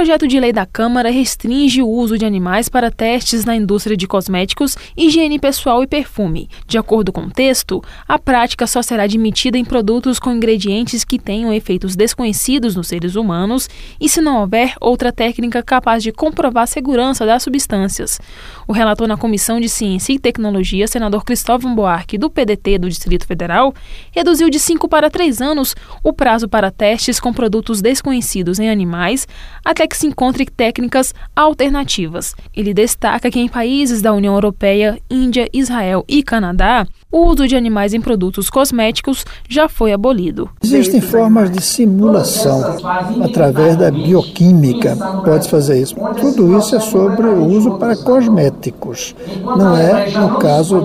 projeto de lei da Câmara restringe o uso de animais para testes na indústria de cosméticos, higiene pessoal e perfume. De acordo com o texto, a prática só será admitida em produtos com ingredientes que tenham efeitos desconhecidos nos seres humanos e se não houver outra técnica capaz de comprovar a segurança das substâncias. O relator na Comissão de Ciência e Tecnologia, senador Cristóvão Buarque, do PDT do Distrito Federal, reduziu de 5 para 3 anos o prazo para testes com produtos desconhecidos em animais, até que se encontrem técnicas alternativas. Ele destaca que em países da União Europeia, Índia, Israel e Canadá, o uso de animais em produtos cosméticos já foi abolido. Existem formas de simulação através da bioquímica, pode fazer isso. Tudo isso é sobre o uso para cosméticos, não é no caso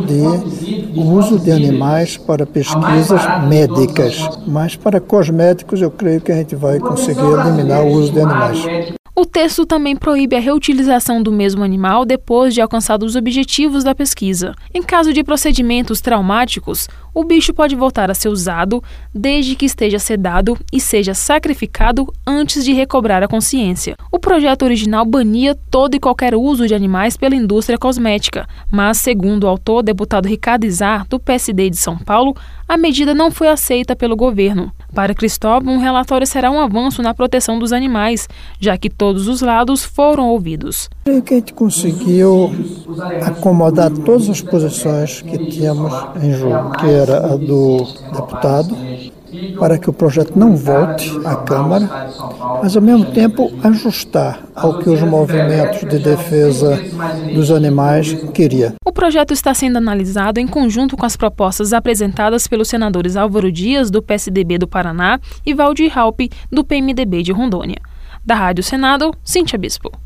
de uso de animais para pesquisas médicas, mas para cosméticos eu creio que a gente vai conseguir eliminar o uso de animais. O texto também proíbe a reutilização do mesmo animal depois de alcançados os objetivos da pesquisa. Em caso de procedimentos traumáticos, o bicho pode voltar a ser usado desde que esteja sedado e seja sacrificado antes de recobrar a consciência. O projeto original bania todo e qualquer uso de animais pela indústria cosmética, mas, segundo o autor, deputado Ricardo Izar, do PSD de São Paulo, a medida não foi aceita pelo governo. Para Cristóvão, um relatório será um avanço na proteção dos animais, já que todos os lados foram ouvidos. Creio que a gente conseguiu acomodar todas as posições que tínhamos em jogo, que era a do deputado, para que o projeto não volte à Câmara, mas ao mesmo tempo ajustar ao que os movimentos de defesa dos animais queriam. O projeto está sendo analisado em conjunto com as propostas apresentadas pelos senadores Álvaro Dias, do PSDB do Paraná, e Valdir Raupp, do PMDB de Rondônia. Da Rádio Senado, Cíntia Bispo.